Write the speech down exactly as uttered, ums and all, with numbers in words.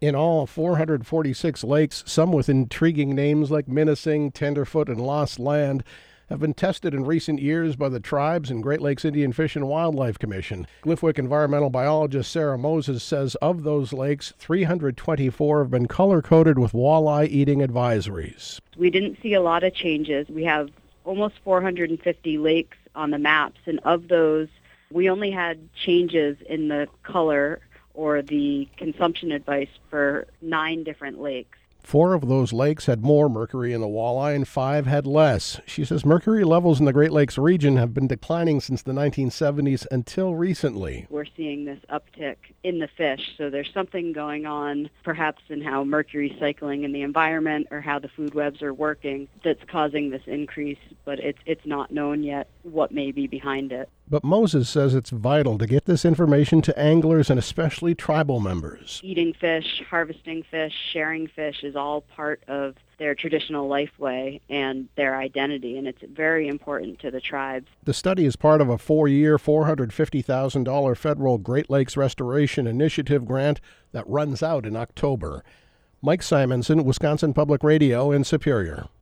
In all, four hundred forty-six lakes, some with intriguing names like Minising, Tenderfoot, and Lost Land, have been tested in recent years by the tribes and Great Lakes Indian Fish and Wildlife Commission. Glyphwick environmental biologist Sarah Moses says of those lakes, three hundred twenty-four have been color-coded with walleye eating advisories. We didn't see a lot of changes. We have almost four hundred fifty lakes on the maps, and of those, we only had changes in the color or the consumption advice for nine different lakes. Four of those lakes had more mercury in the walleye and five had less. She says mercury levels in the Great Lakes region have been declining since the nineteen seventies until recently. We're seeing this uptick in the fish, so there's something going on perhaps in how mercury cycling in the environment or how the food webs are working that's causing this increase, but it's, it's not known yet what may be behind it. But Moses says it's vital to get this information to anglers and especially tribal members. Eating fish, harvesting fish, sharing fish is all part of their traditional lifeway and their identity, and it's very important to the tribes. The study is part of a four-year, four hundred fifty thousand dollars federal Great Lakes Restoration Initiative grant that runs out in October. Mike Simonson, Wisconsin Public Radio in Superior.